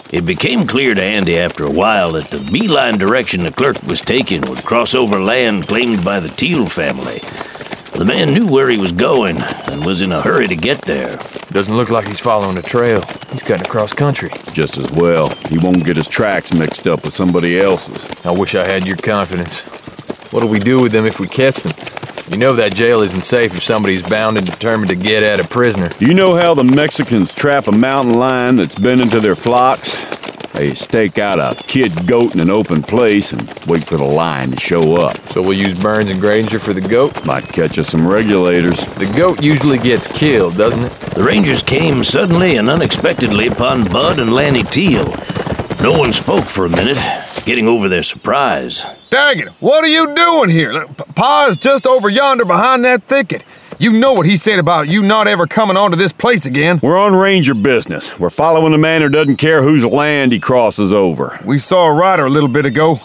It became clear to Andy after a while that the beeline direction the clerk was taking would cross over land claimed by the Teal family. The man knew where he was going and was in a hurry to get there. Doesn't look like he's following a trail. He's cutting across country. Just as well. He won't get his tracks mixed up with somebody else's. I wish I had your confidence. What'll we do with them if we catch them? You know that jail isn't safe if somebody's bound and determined to get at a prisoner. You know how the Mexicans trap a mountain lion that's been into their flocks? They stake out a kid goat in an open place and wait for the lion to show up. So we'll use Burns and Granger for the goat? Might catch us some regulators. The goat usually gets killed, doesn't it? The Rangers came suddenly and unexpectedly upon Bud and Lanny Teal. No one spoke for a minute, getting over their surprise. Daggett, what are you doing here? Look, Pa is just over yonder behind that thicket. You know what he said about you not ever coming onto this place again. We're on ranger business. We're following a man who doesn't care whose land he crosses over. We saw a rider a little bit ago.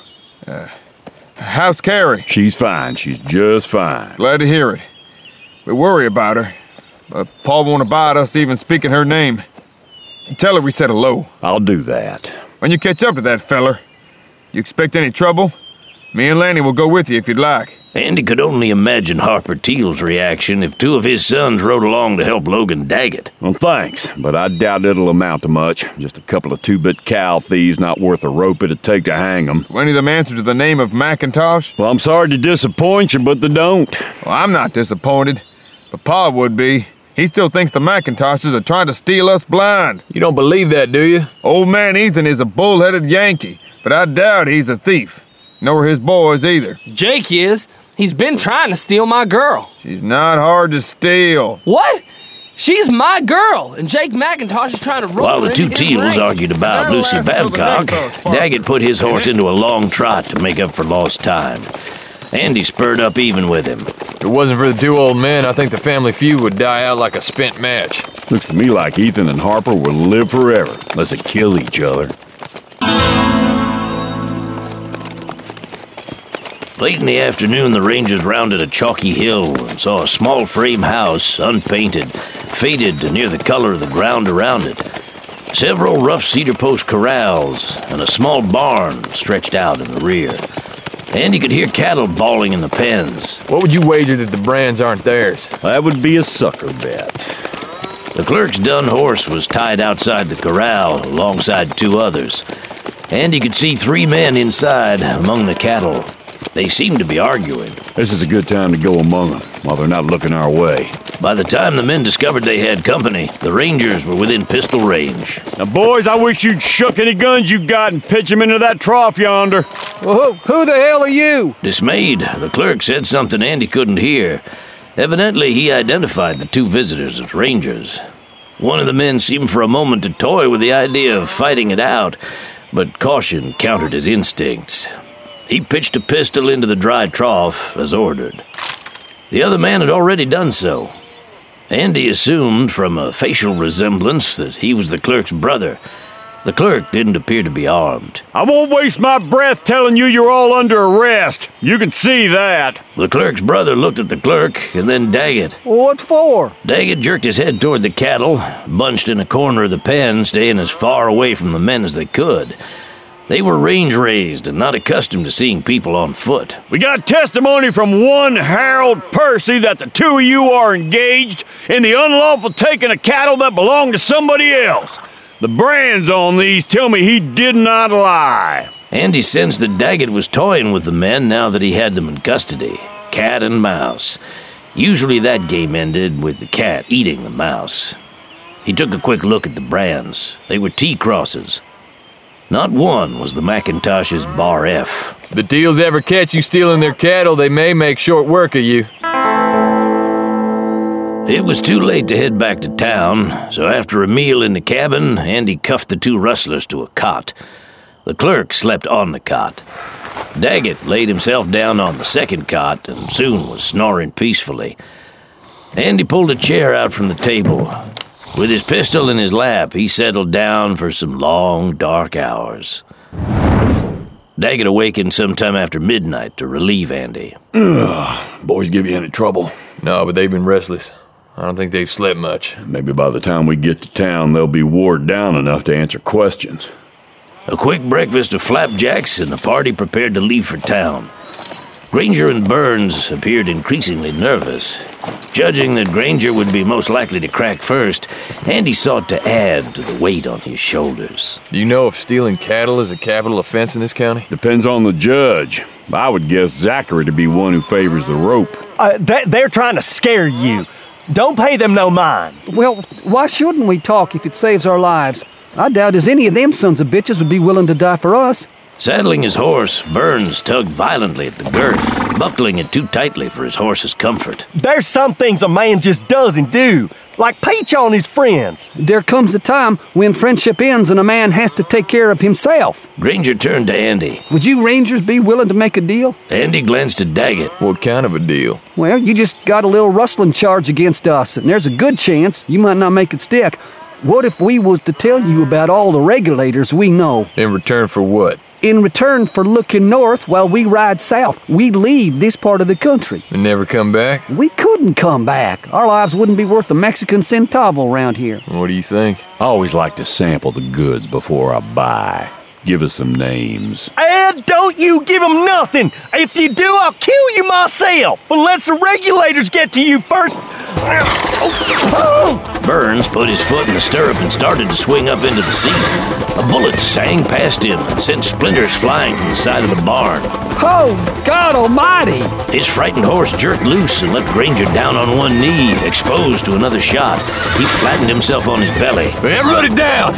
How's Carrie? She's fine. She's just fine. Glad to hear it. We worry about her, but Pa won't abide us even speaking her name. Tell her we said hello. I'll do that. When you catch up to that feller, you expect any trouble? Me and Lanny will go with you if you'd like. Andy could only imagine Harper Teal's reaction if two of his sons rode along to help Logan Daggett. Well, thanks, but I doubt it'll amount to much. Just a couple of two-bit cow thieves not worth the rope it'd take to hang them. Do any of them answer to the name of McIntosh? Well, I'm sorry to disappoint you, but they don't. Well, I'm not disappointed, but Pa would be. He still thinks the McIntoshes are trying to steal us blind. You don't believe that, do you? Old man Ethan is a bull-headed Yankee, but I doubt he's a thief. Nor his boys either. Jake is. He's been trying to steal my girl. She's not hard to steal. What? She's my girl, and Jake McIntosh is trying to roll While the her two into his Teals ring. argued about Lucy Babcock, Daggett put his horse into a long trot to make up for lost time. Andy spurred up even with him. If it wasn't for the two old men, I think the family feud would die out like a spent match. Looks to me like Ethan and Harper will live forever, unless they kill each other. Late in the afternoon, the Rangers rounded a chalky hill and saw a small frame house, unpainted, faded near the color of the ground around it. Several rough cedar post corrals and a small barn stretched out in the rear. Andy could hear cattle bawling in the pens. What would you wager that the brands aren't theirs? That would be a sucker bet. The clerk's dun horse was tied outside the corral alongside two others. Andy could see three men inside among the cattle. They seemed to be arguing. This is a good time to go among them while they're not looking our way. By the time the men discovered they had company, the Rangers were within pistol range. Now, boys, I wish you'd shuck any guns you got and pitch them into that trough yonder. Well, who the hell are you? Dismayed, the clerk said something Andy couldn't hear. Evidently, he identified the two visitors as Rangers. One of the men seemed for a moment to toy with the idea of fighting it out, but caution countered his instincts. He pitched a pistol into the dry trough, as ordered. The other man had already done so. Andy assumed from a facial resemblance that he was the clerk's brother. The clerk didn't appear to be armed. I won't waste my breath telling you you're all under arrest. You can see that. The clerk's brother looked at the clerk and then Daggett. What for? Daggett jerked his head toward the cattle, bunched in a corner of the pen, staying as far away from the men as they could. They were range-raised and not accustomed to seeing people on foot. We got testimony from one Harold Percy that the two of you are engaged in the unlawful taking of cattle that belong to somebody else. The brands on these tell me he did not lie. Andy sensed that Daggett was toying with the men now that he had them in custody. Cat and mouse. Usually that game ended with the cat eating the mouse. He took a quick look at the brands. They were T-crosses. Not one was the McIntosh's Bar F. If the Teals ever catch you stealing their cattle, they may make short work of you. It was too late to head back to town, so after a meal in the cabin, Andy cuffed the two rustlers to a cot. The clerk slept on the cot. Daggett laid himself down on the second cot and soon was snoring peacefully. Andy pulled a chair out from the table. With his pistol in his lap, he settled down for some long, dark hours. Daggett awakened sometime after midnight to relieve Andy. Boys give you any trouble? No, but they've been restless. I don't think they've slept much. Maybe by the time we get to town, they'll be wore down enough to answer questions. A quick breakfast of flapjacks, and the party prepared to leave for town. Granger and Burns appeared increasingly nervous. Judging that Granger would be most likely to crack first, Andy sought to add to the weight on his shoulders. Do you know if stealing cattle is a capital offense in this county? Depends on the judge. I would guess Zachary to be one who favors the rope. They're trying to scare you. Don't pay them no mind. Well, why shouldn't we talk if it saves our lives? I doubt as any of them sons of bitches would be willing to die for us. Saddling his horse, Burns tugged violently at the girth, buckling it too tightly for his horse's comfort. There's some things a man just doesn't do, like peach on his friends. There comes a time when friendship ends and a man has to take care of himself. Granger turned to Andy. Would you Rangers be willing to make a deal? Andy glanced at Daggett. What kind of a deal? Well, you just got a little rustling charge against us, and there's a good chance you might not make it stick. What if we was to tell you about all the regulators we know? In return for what? In return for looking north while we ride south, we leave this part of the country. And never come back? We couldn't come back. Our lives wouldn't be worth a Mexican centavo around here. What do you think? I always like to sample the goods before I buy. Give us some names. Ed, don't you give them nothing. If you do, I'll kill you myself, unless the regulators get to you first. Burns put his foot in the stirrup and started to swing up into the seat. A bullet sang past him and sent splinters flying from the side of the barn. Oh, God almighty! His frightened horse jerked loose and left Granger down on one knee, exposed to another shot. He flattened himself on his belly. Everybody down!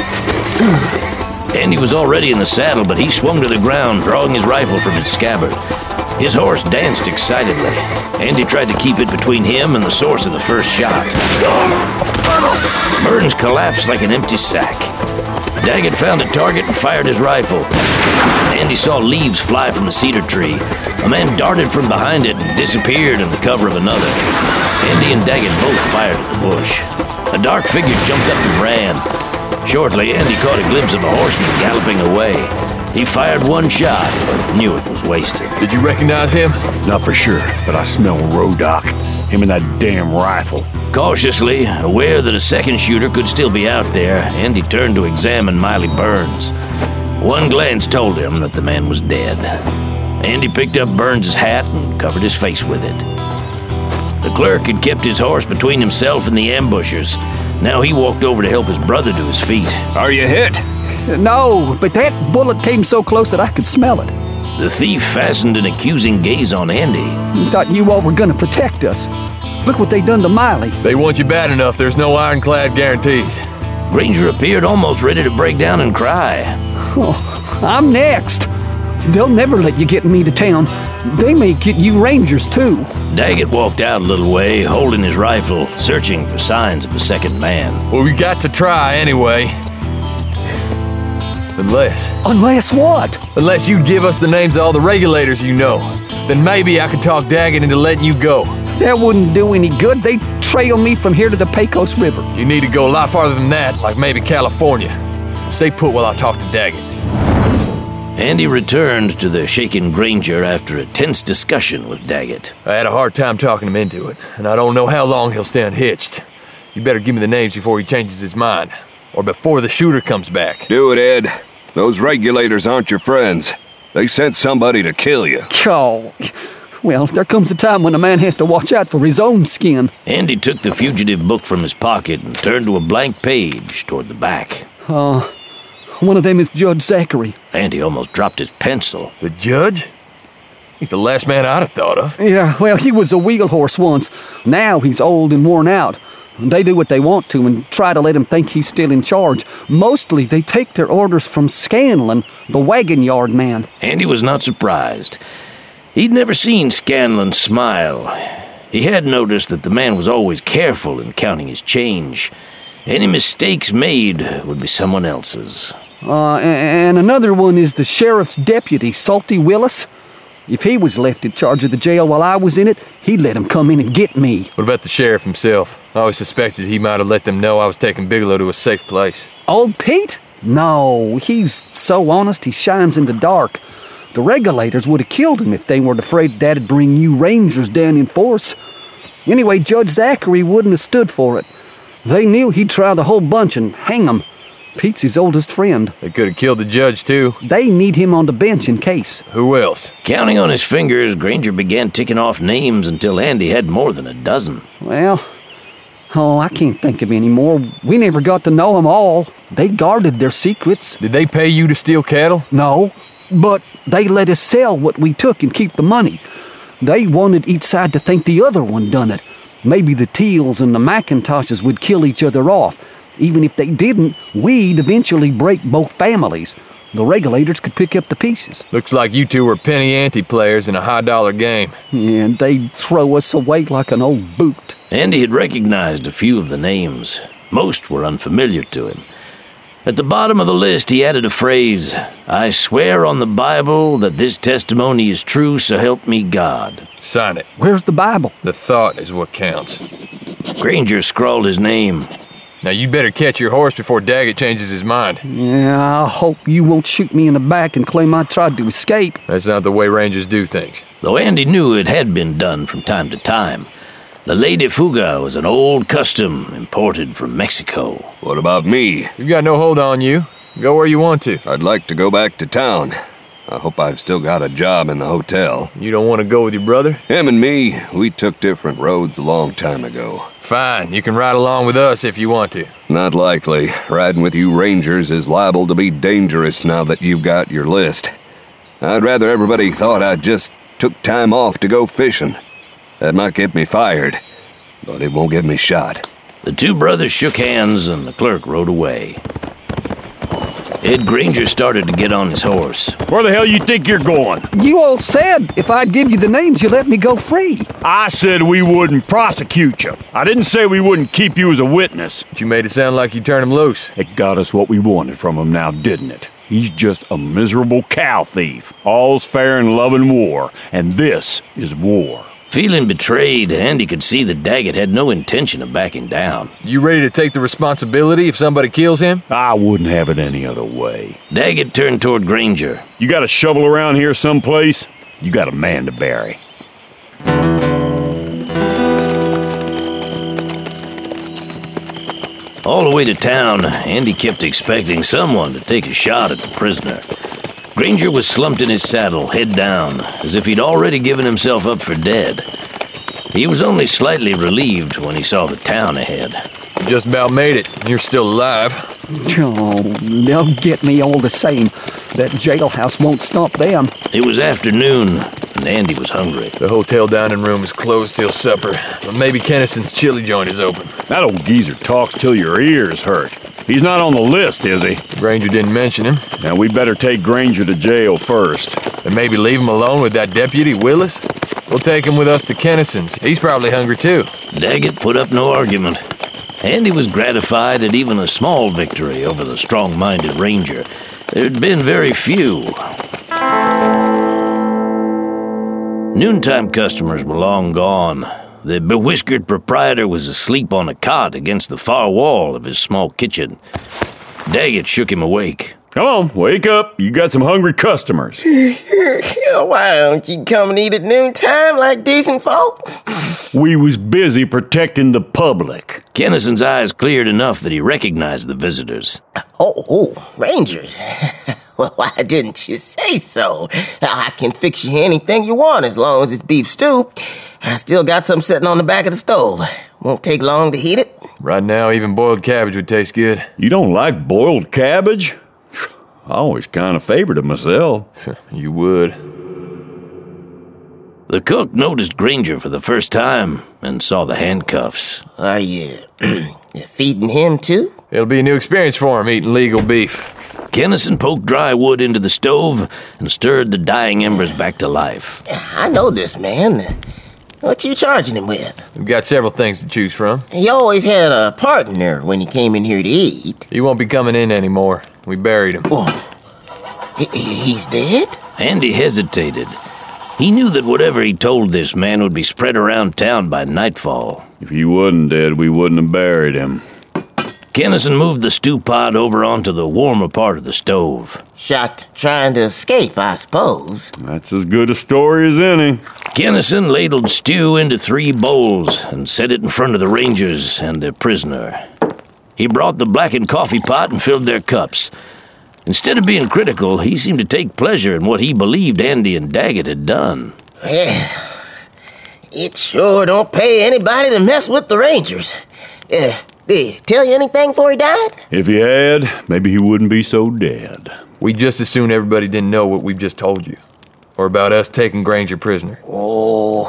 Andy was already in the saddle, but he swung to the ground, drawing his rifle from its scabbard. His horse danced excitedly. Andy tried to keep it between him and the source of the first shot. Burns collapsed like an empty sack. Daggett found a target and fired his rifle. Andy saw leaves fly from a cedar tree. A man darted from behind it and disappeared in the cover of another. Andy and Daggett both fired at the bush. A dark figure jumped up and ran. Shortly, Andy caught a glimpse of a horseman galloping away. He fired one shot, but knew it was wasted. Did you recognize him? Not for sure, but I smell Rodoc. Him and that damn rifle. Cautiously, aware that a second shooter could still be out there, Andy turned to examine Miley Burns. One glance told him that the man was dead. Andy picked up Burns' hat and covered his face with it. The clerk had kept his horse between himself and the ambushers. Now he walked over to help his brother to his feet. Are you hit? No, but that bullet came so close that I could smell it. The thief fastened an accusing gaze on Andy. Thought you all were gonna protect us. Look what they done to Miley. They want you bad enough, there's no ironclad guarantees. Granger appeared almost ready to break down and cry. Oh, I'm next. They'll never let you get me to town. They may get you Rangers, too. Daggett walked out a little way, holding his rifle, searching for signs of a second man. Well, we got to try anyway. Unless what? Unless you give us the names of all the regulators you know. Then maybe I could talk Daggett into letting you go. That wouldn't do any good. They'd trail me from here to the Pecos River. You need to go a lot farther than that, like maybe California. Stay put while I talk to Daggett. Andy returned to the shaken Granger after a tense discussion with Daggett. I had a hard time talking him into it, and I don't know how long he'll stay unhitched. You better give me the names before he changes his mind, or before the shooter comes back. Do it, Ed. Those regulators aren't your friends. They sent somebody to kill you. Oh, well, there comes a time when a man has to watch out for his own skin. Andy took the fugitive book from his pocket and turned to a blank page toward the back. One of them is Judge Zachary. Andy almost dropped his pencil. The judge? He's the last man I'd have thought of. Yeah, well, he was a wheel horse once. Now he's old and worn out. They do what they want to and try to let him think he's still in charge. Mostly, they take their orders from Scanlon, the wagon yard man. Andy was not surprised. He'd never seen Scanlon smile. He had noticed that the man was always careful in counting his change. Any mistakes made would be someone else's. And another one is the sheriff's deputy, Salty Willis. If he was left in charge of the jail while I was in it, he'd let him come in and get me. What about the sheriff himself? I always suspected he might have let them know I was taking Bigelow to a safe place. Old Pete? No, he's so honest he shines in the dark. The regulators would have killed him if they weren't afraid Dad'd bring you Rangers down in force. Anyway, Judge Zachary wouldn't have stood for it. They knew he'd try the whole bunch and hang 'em. Pete's his oldest friend. They could have killed the judge, too. They need him on the bench in case. Who else? Counting on his fingers, Granger began ticking off names until Andy had more than a dozen. Well, I can't think of any more. We never got to know them all. They guarded their secrets. Did they pay you to steal cattle? No, but they let us sell what we took and keep the money. They wanted each side to think the other one done it. Maybe the Teals and the McIntoshes would kill each other off. Even if they didn't, we'd eventually break both families. The regulators could pick up the pieces. Looks like you two were penny ante players in a high-dollar game. And they'd throw us away like an old boot. Andy had recognized a few of the names. Most were unfamiliar to him. At the bottom of the list, he added a phrase, "I swear on the Bible that this testimony is true, so help me God." Sign it. Where's the Bible? The thought is what counts. Granger scrawled his name. Now you better catch your horse before Daggett changes his mind. Yeah, I hope you won't shoot me in the back and claim I tried to escape. That's not the way Rangers do things. Though Andy knew it had been done from time to time, the Lady Fuga was an old custom imported from Mexico. What about me? We've got no hold on you. Go where you want to. I'd like to go back to town. I hope I've still got a job in the hotel. You don't want to go with your brother? Him and me, we took different roads a long time ago. Fine, you can ride along with us if you want to. Not likely. Riding with you Rangers is liable to be dangerous now that you've got your list. I'd rather everybody thought I just took time off to go fishing. That might get me fired, but it won't get me shot. The two brothers shook hands and the clerk rode away. Ed Granger started to get on his horse. Where the hell you think you're going? You all said if I'd give you the names, you let me go free. I said we wouldn't prosecute you. I didn't say we wouldn't keep you as a witness. But you made it sound like you turned him loose. It got us what we wanted from him now, didn't it? He's just a miserable cow thief. All's fair in love and war, and this is war. Feeling betrayed, Andy could see that Daggett had no intention of backing down. You ready to take the responsibility if somebody kills him? I wouldn't have it any other way. Daggett turned toward Granger. You got a shovel around here someplace? You got a man to bury. All the way to town, Andy kept expecting someone to take a shot at the prisoner. Granger was slumped in his saddle, head down, as if he'd already given himself up for dead. He was only slightly relieved when he saw the town ahead. You just about made it, and you're still alive. Oh, they'll get me all the same. That jailhouse won't stop them. It was afternoon, and Andy was hungry. The hotel dining room is closed till supper, but maybe Kennison's chili joint is open. That old geezer talks till your ears hurt. He's not on the list, is he? Granger didn't mention him. Now, we better take Granger to jail first. And maybe leave him alone with that deputy, Willis? We'll take him with us to Kennison's. He's probably hungry, too. Daggett put up no argument. Andy was gratified at even a small victory over the strong-minded Ranger. There'd been very few. Noontime customers were long gone. The bewhiskered proprietor was asleep on a cot against the far wall of his small kitchen. Daggett shook him awake. Come on, wake up. You got some hungry customers. Why don't you come and eat at noontime like decent folk? We was busy protecting the public. Kennison's eyes cleared enough that he recognized the visitors. Oh, Rangers. Well, why didn't you say so? I can fix you anything you want as long as it's beef stew. I still got some sitting on the back of the stove. Won't take long to heat it. Right now, even boiled cabbage would taste good. You don't like boiled cabbage? I always kind of favored it myself. You would. The cook noticed Granger for the first time and saw the handcuffs. Are you feeding him too? It'll be a new experience for him, eating legal beef. Kennison poked dry wood into the stove and stirred the dying embers back to life. I know this man. What you charging him with? We've got several things to choose from. He always had a partner when he came in here to eat. He won't be coming in anymore. We buried him. Oh, he's dead? Andy hesitated. He knew that whatever he told this man would be spread around town by nightfall. If he wasn't dead, we wouldn't have buried him. Kennison moved the stew pot over onto the warmer part of the stove. Shot trying to escape, I suppose. That's as good a story as any. Kennison ladled stew into 3 bowls and set it in front of the Rangers and their prisoner. He brought the blackened coffee pot and filled their cups. Instead of being critical, he seemed to take pleasure in what he believed Andy and Daggett had done. Well, it sure don't pay anybody to mess with the Rangers. Did he tell you anything before he died? If he had, maybe he wouldn't be so dead. We'd just as soon everybody didn't know what we've just told you. Or about us taking Granger prisoner. Oh,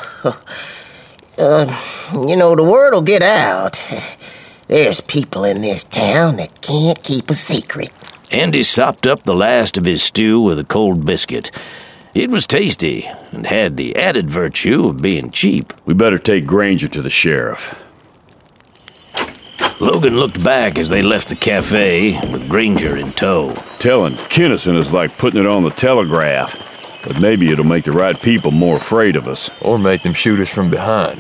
the word will get out. There's people in this town that can't keep a secret. Andy sopped up the last of his stew with a cold biscuit. It was tasty and had the added virtue of being cheap. We better take Granger to the sheriff. Logan looked back as they left the cafe with Granger in tow. Telling Kinnison is like putting it on the telegraph, but maybe it'll make the right people more afraid of us. Or make them shoot us from behind.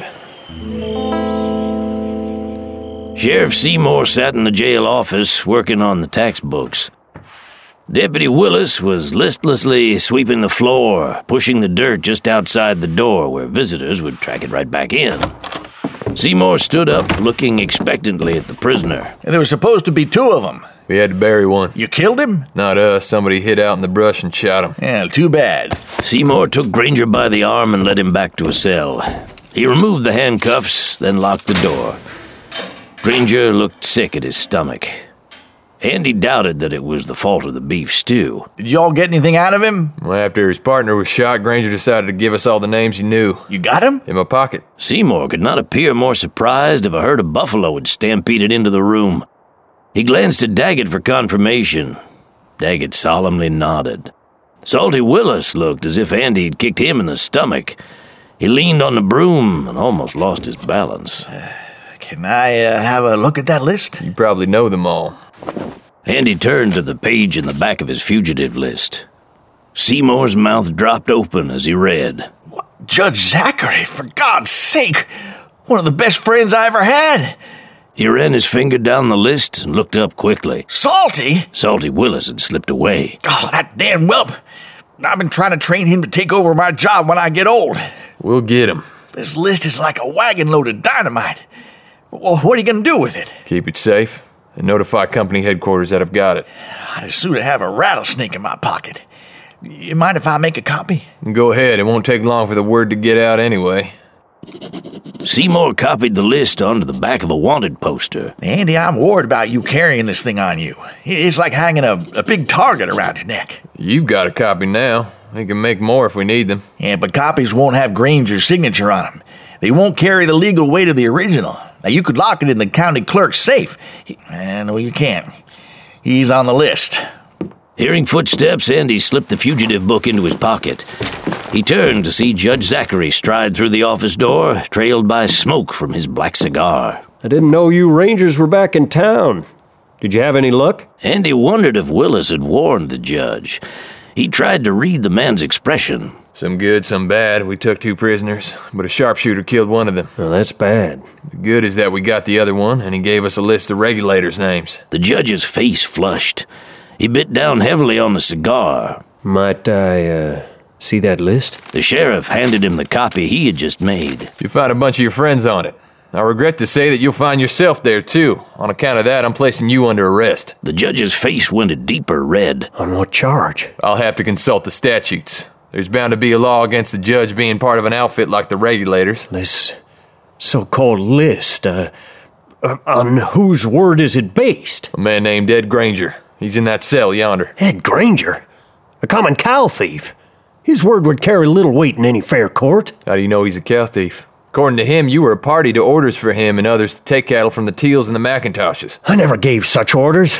Sheriff Seymour sat in the jail office working on the tax books. Deputy Willis was listlessly sweeping the floor, pushing the dirt just outside the door where visitors would track it right back in. Seymour stood up, looking expectantly at the prisoner. There was supposed to be 2 of them. We had to bury one. You killed him? Not us. Somebody hid out in the brush and shot him. Yeah, too bad. Seymour took Granger by the arm and led him back to a cell. He removed the handcuffs, then locked the door. Granger looked sick at his stomach. Andy doubted that it was the fault of the beef stew. Did y'all get anything out of him? Well, after his partner was shot, Granger decided to give us all the names he knew. You got him? In my pocket. Seymour could not appear more surprised if a herd of buffalo had stampeded into the room. He glanced at Daggett for confirmation. Daggett solemnly nodded. Salty Willis looked as if Andy had kicked him in the stomach. He leaned on the broom and almost lost his balance. Can I have a look at that list? You probably know them all. Andy turned to the page in the back of his fugitive list. Seymour's mouth dropped open as he read. What? Judge Zachary, for God's sake! One of the best friends I ever had! He ran his finger down the list and looked up quickly. Salty? Salty Willis had slipped away. Oh, that damn whelp! I've been trying to train him to take over my job when I get old. We'll get him. This list is like a wagon load of dynamite. Well, what are you going to do with it? Keep it safe and notify company headquarters that I've got it. I'd as soon have a rattlesnake in my pocket. You mind if I make a copy? Go ahead. It won't take long for the word to get out anyway. Seymour copied the list onto the back of a wanted poster. Andy, I'm worried about you carrying this thing on you. It's like hanging a big target around your neck. You've got a copy now. We can make more if we need them. Yeah, but copies won't have Granger's signature on them. They won't carry the legal weight of the original. Now, you could lock it in the county clerk's safe. No, you can't. He's on the list. Hearing footsteps, Andy slipped the fugitive book into his pocket. He turned to see Judge Zachary stride through the office door, trailed by smoke from his black cigar. I didn't know you Rangers were back in town. Did you have any luck? Andy wondered if Willis had warned the judge. He tried to read the man's expression. Some good, some bad. We took 2 prisoners, but a sharpshooter killed one of them. Well, that's bad. The good is that we got the other one, and he gave us a list of regulators' names. The judge's face flushed. He bit down heavily on the cigar. Might I, see that list? The sheriff handed him the copy he had just made. You'll find a bunch of your friends on it. I regret to say that you'll find yourself there, too. On account of that, I'm placing you under arrest. The judge's face went a deeper red. On what charge? I'll have to consult the statutes. There's bound to be a law against the judge being part of an outfit like the regulators. This so-called list, on whose word is it based? A man named Ed Granger. He's in that cell yonder. Ed Granger? A common cow thief? His word would carry little weight in any fair court. How do you know he's a cow thief? According to him, you were a party to orders for him and others to take cattle from the Teals and the McIntoshes. I never gave such orders.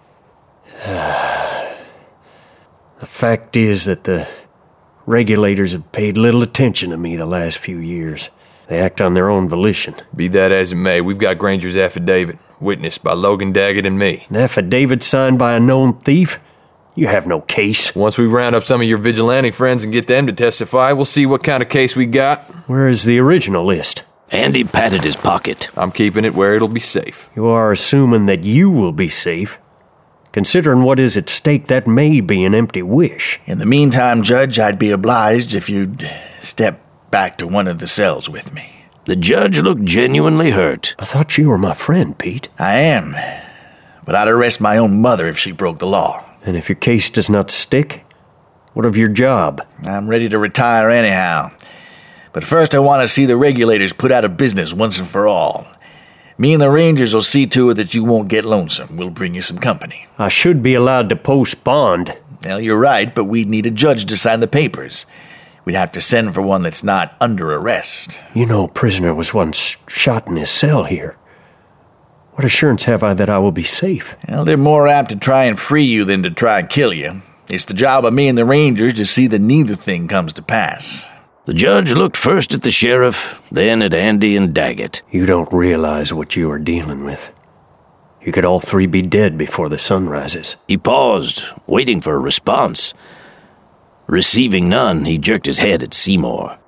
The fact is that the regulators have paid little attention to me the last few years. They act on their own volition. Be that as it may, we've got Granger's affidavit, witnessed by Logan Daggett and me. An affidavit signed by a known thief? You have no case. Once we round up some of your vigilante friends and get them to testify, we'll see what kind of case we got. Where is the original list? Andy patted his pocket. I'm keeping it where it'll be safe. You are assuming that you will be safe. Considering what is at stake, that may be an empty wish. In the meantime, Judge, I'd be obliged if you'd step back to one of the cells with me. The judge looked genuinely hurt. I thought you were my friend, Pete. I am. But I'd arrest my own mother if she broke the law. And if your case does not stick, what of your job? I'm ready to retire anyhow. But first I want to see the regulators put out of business once and for all. Me and the Rangers will see to it that you won't get lonesome. We'll bring you some company. I should be allowed to post bond. Well, you're right, but we'd need a judge to sign the papers. We'd have to send for one that's not under arrest. You know, a prisoner was once shot in his cell here. What assurance have I that I will be safe? Well, they're more apt to try and free you than to try and kill you. It's the job of me and the Rangers to see that neither thing comes to pass. The judge looked first at the sheriff, then at Andy and Daggett. You don't realize what you are dealing with. You could all three be dead before the sun rises. He paused, waiting for a response. Receiving none, he jerked his head at Seymour.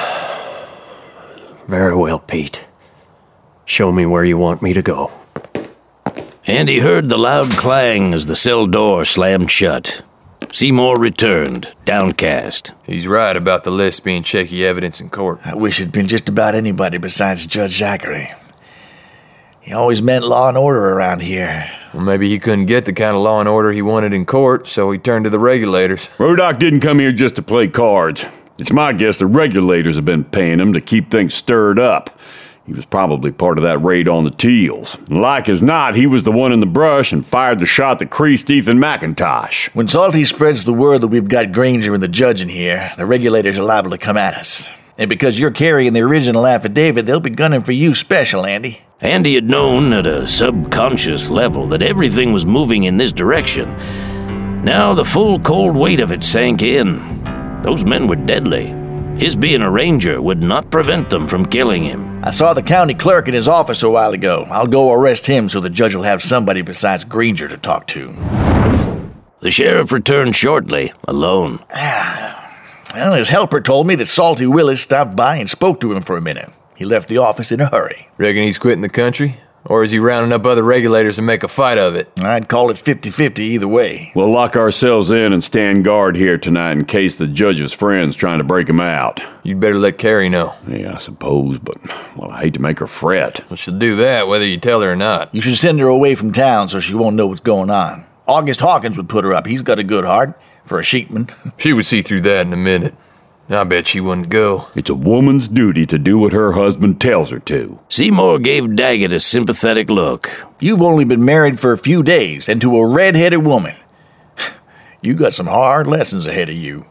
Very well, Pete. Show me where you want me to go. Andy heard the loud clang as the cell door slammed shut. Seymour returned, downcast. He's right about the list being shaky evidence in court. I wish it'd been just about anybody besides Judge Zachary. He always meant law and order around here. Well, maybe he couldn't get the kind of law and order he wanted in court, so he turned to the regulators. Rodock didn't come here just to play cards. It's my guess the regulators have been paying him to keep things stirred up. He was probably part of that raid on the Teals. Like as not, he was the one in the brush and fired the shot that creased Ethan McIntosh. When Salty spreads the word that we've got Granger and the judge in here, the regulators are liable to come at us. And because you're carrying the original affidavit, they'll be gunning for you special, Andy. Andy had known at a subconscious level that everything was moving in this direction. Now the full cold weight of it sank in. Those men were deadly. His being a ranger would not prevent them from killing him. I saw the county clerk in his office a while ago. I'll go arrest him so the judge will have somebody besides Granger to talk to. The sheriff returned shortly, alone. Well, his helper told me that Salty Willis stopped by and spoke to him for a minute. He left the office in a hurry. Reckon he's quitting the country? Or is he rounding up other regulators to make a fight of it? I'd call it 50-50 either way. We'll lock ourselves in and stand guard here tonight in case the judge's friend's trying to break him out. You'd better let Carrie know. Yeah, I suppose, but, well, I hate to make her fret. Well, she'll do that whether you tell her or not. You should send her away from town so she won't know what's going on. August Hawkins would put her up. He's got a good heart for a sheepman. She would see through that in a minute. I bet she wouldn't go. It's a woman's duty to do what her husband tells her to. Seymour gave Daggett a sympathetic look. You've only been married for a few days, and to a red-headed woman. You got some hard lessons ahead of you.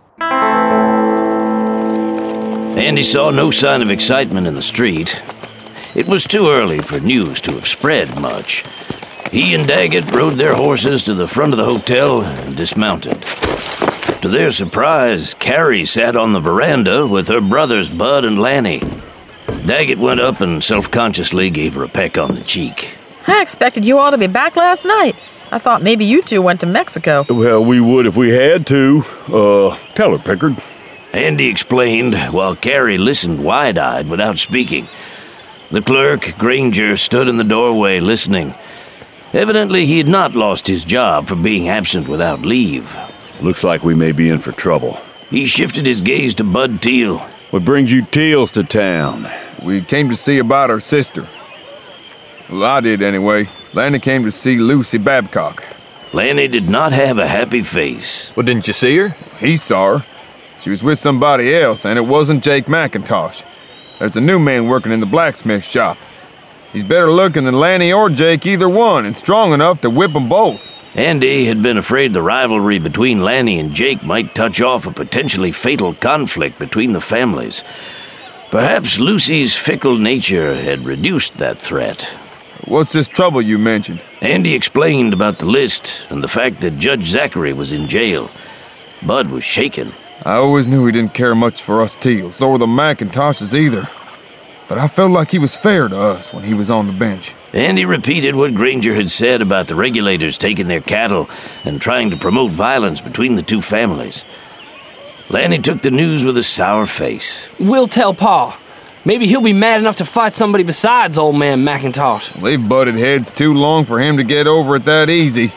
Andy saw no sign of excitement in the street. It was too early for news to have spread much. He and Daggett rode their horses to the front of the hotel and dismounted. To their surprise, Carrie sat on the veranda with her brothers Bud and Lanny. Daggett went up and self-consciously gave her a peck on the cheek. I expected you all to be back last night. I thought maybe you two went to Mexico. Well, we would if we had to. Tell her, Pickard. Andy explained while Carrie listened wide-eyed without speaking. The clerk, Granger, stood in the doorway listening. Evidently, he had not lost his job for being absent without leave. Looks like we may be in for trouble. He shifted his gaze to Bud Teal. What brings you Teals to town? We came to see about her sister. Well, I did anyway. Lanny came to see Lucy Babcock. Lanny did not have a happy face. Well, didn't you see her? He saw her. She was with somebody else, and it wasn't Jake McIntosh. There's a new man working in the blacksmith shop. He's better looking than Lanny or Jake, either one, and strong enough to whip them both. Andy had been afraid the rivalry between Lanny and Jake might touch off a potentially fatal conflict between the families. Perhaps Lucy's fickle nature had reduced that threat. What's this trouble you mentioned? Andy explained about the list and the fact that Judge Zachary was in jail. Bud was shaken. I always knew he didn't care much for us Teals, or the McIntoshes either. But I felt like he was fair to us when he was on the bench. Andy repeated what Granger had said about the regulators taking their cattle and trying to promote violence between the two families. Lanny took the news with a sour face. We'll tell Pa. Maybe he'll be mad enough to fight somebody besides old man McIntosh. They've butted heads too long for him to get over it that easy.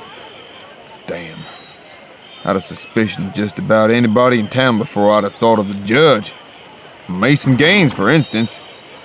Damn. I'd have suspicioned just about anybody in town before I'd have thought of the judge. Mason Gaines, for instance.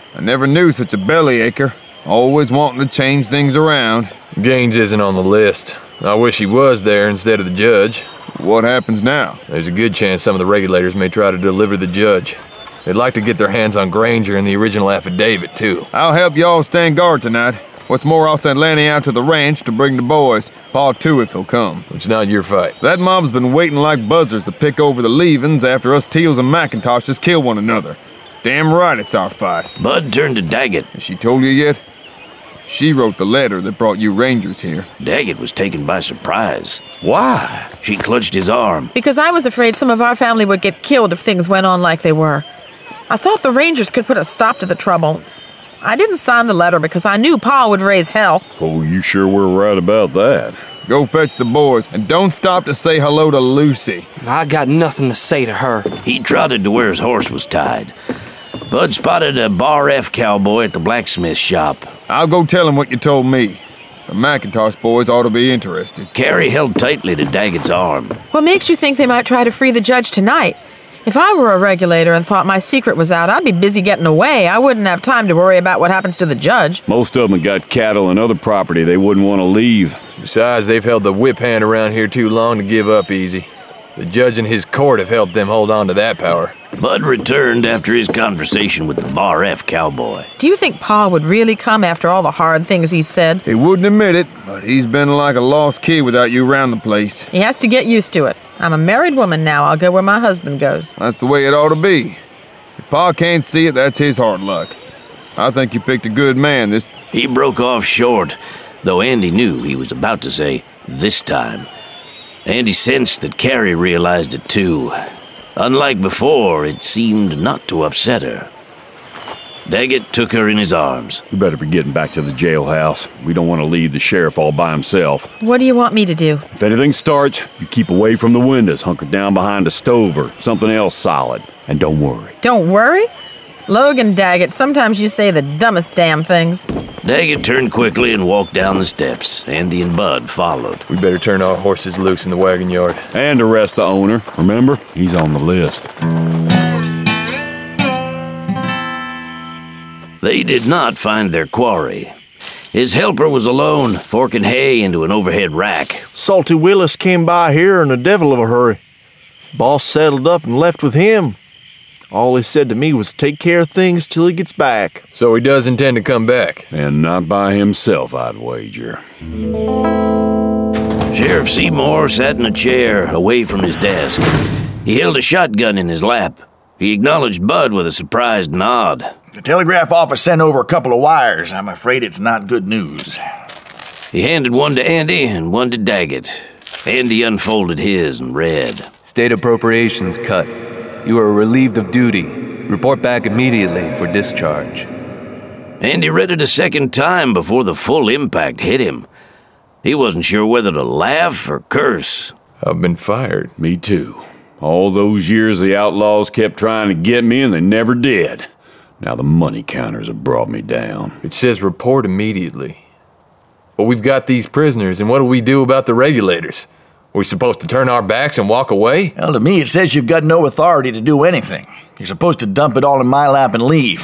I never knew such a bellyacher. Always wanting to change things around. Gaines isn't on the list. I wish he was there instead of the judge. What happens now? There's a good chance some of the regulators may try to deliver the judge. They'd like to get their hands on Granger and the original affidavit, too. I'll help y'all stand guard tonight. What's more, I'll send Lanny out to the ranch to bring the boys. Pa, too, if he'll come. It's not your fight. That mob's been waiting like buzzards to pick over the leavings after us Teals and McIntoshes kill one another. Damn right it's our fight. Bud turned to Daggett. Has she told you yet? She wrote the letter that brought you Rangers here. Daggett was taken by surprise. Why? She clutched his arm. Because I was afraid some of our family would get killed if things went on like they were. I thought the Rangers could put a stop to the trouble. I didn't sign the letter because I knew Pa would raise hell. Oh, you sure were right about that. Go fetch the boys, and don't stop to say hello to Lucy. I got nothing to say to her. He trotted to where his horse was tied. Bud spotted a Bar F cowboy at the blacksmith shop. I'll go tell him what you told me. The McIntosh boys ought to be interested. Carrie held tightly to Daggett's arm. What makes you think they might try to free the judge tonight? If I were a regulator and thought my secret was out, I'd be busy getting away. I wouldn't have time to worry about what happens to the judge. Most of them have got cattle and other property they wouldn't want to leave. Besides, they've held the whip hand around here too long to give up easy. The judge and his court have helped them hold on to that power. Bud returned after his conversation with the Bar F cowboy. Do you think Pa would really come after all the hard things he said? He wouldn't admit it, but he's been like a lost kid without you around the place. He has to get used to it. I'm a married woman now. I'll go where my husband goes. That's the way it ought to be. If Pa can't see it, that's his hard luck. I think you picked a good man this... He broke off short, though Andy knew he was about to say, this time. Andy sensed that Carrie realized it too. Unlike before, it seemed not to upset her. Daggett took her in his arms. We better be getting back to the jailhouse. We don't want to leave the sheriff all by himself. What do you want me to do? If anything starts, you keep away from the windows, hunker down behind a stove or something else solid. And don't worry. Don't worry? Logan Daggett, sometimes you say the dumbest damn things. Daggett turned quickly and walked down the steps. Andy and Bud followed. We better turn our horses loose in the wagon yard. And arrest the owner. Remember, he's on the list. They did not find their quarry. His helper was alone, forking hay into an overhead rack. Salty Willis came by here in a devil of a hurry. Boss settled up and left with him. All he said to me was take care of things till he gets back. So he does intend to come back? And not by himself, I'd wager. Sheriff Seymour sat in a chair away from his desk. He held a shotgun in his lap. He acknowledged Bud with a surprised nod. The telegraph office sent over a couple of wires. I'm afraid it's not good news. He handed one to Andy and one to Daggett. Andy unfolded his and read. State appropriations cut. You are relieved of duty. Report back immediately for discharge. Andy read it a second time before the full impact hit him. He wasn't sure whether to laugh or curse. I've been fired. Me too. All those years the outlaws kept trying to get me and they never did. Now the money counters have brought me down. It says report immediately. But we've got these prisoners, and what do we do about the regulators? Are we supposed to turn our backs and walk away? Well, to me, it says you've got no authority to do anything. You're supposed to dump it all in my lap and leave.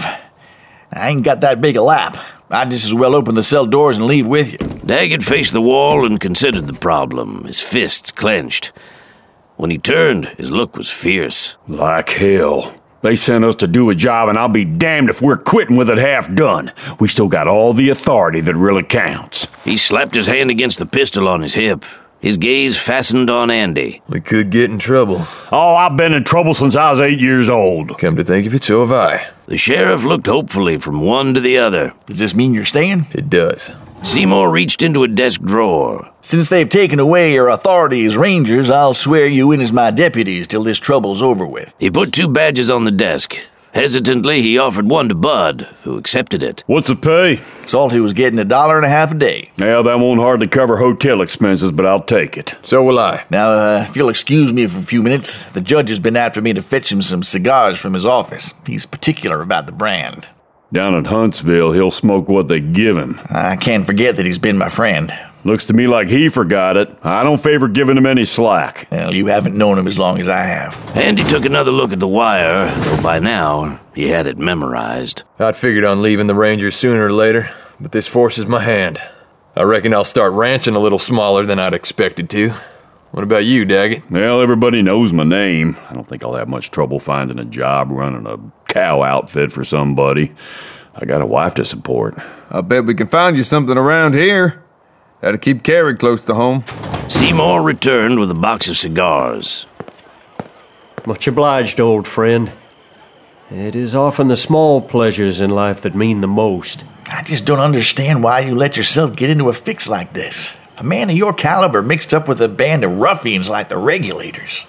I ain't got that big a lap. I'd just as well open the cell doors and leave with you. Daggett faced the wall and considered the problem, his fists clenched. When he turned, his look was fierce. Like hell. They sent us to do a job, and I'll be damned if we're quitting with it half done. We still got all the authority that really counts. He slapped his hand against the pistol on his hip. His gaze fastened on Andy. We could get in trouble. Oh, I've been in trouble since I was 8 years old. Come to think of it, so have I. The sheriff looked hopefully from one to the other. Does this mean you're staying? It does. Seymour reached into a desk drawer. Since they've taken away your authority as rangers, I'll swear you in as my deputies till this trouble's over with. He put 2 badges on the desk. Hesitantly, he offered one to Bud, who accepted it. What's the pay? Salty was getting $1.50 a day. Yeah, that won't hardly cover hotel expenses, but I'll take it. So will I. Now, if you'll excuse me for a few minutes, the judge has been after me to fetch him some cigars from his office. He's particular about the brand. Down at Huntsville, he'll smoke what they give him. I can't forget that he's been my friend. Looks to me like he forgot it. I don't favor giving him any slack. Well, you haven't known him as long as I have. Andy took another look at the wire, though by now he had it memorized. I'd figured on leaving the Rangers sooner or later, but this forces my hand. I reckon I'll start ranching a little smaller than I'd expected to. What about you, Daggett? Well, everybody knows my name. I don't think I'll have much trouble finding a job running a cow outfit for somebody. I got a wife to support. I bet we can find you something around here. That'll keep Carrie close to home. Seymour returned with a box of cigars. Much obliged, old friend. It is often the small pleasures in life that mean the most. I just don't understand why you let yourself get into a fix like this. A man of your caliber mixed up with a band of ruffians like the Regulators.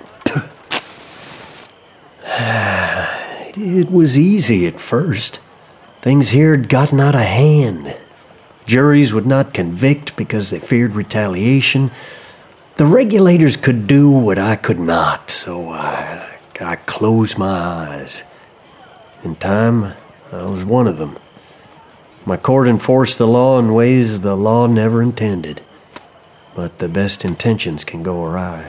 It was easy at first. Things here had gotten out of hand. Juries would not convict because they feared retaliation. The Regulators could do what I could not, so I closed my eyes. In time, I was one of them. My court enforced the law in ways the law never intended. But the best intentions can go awry.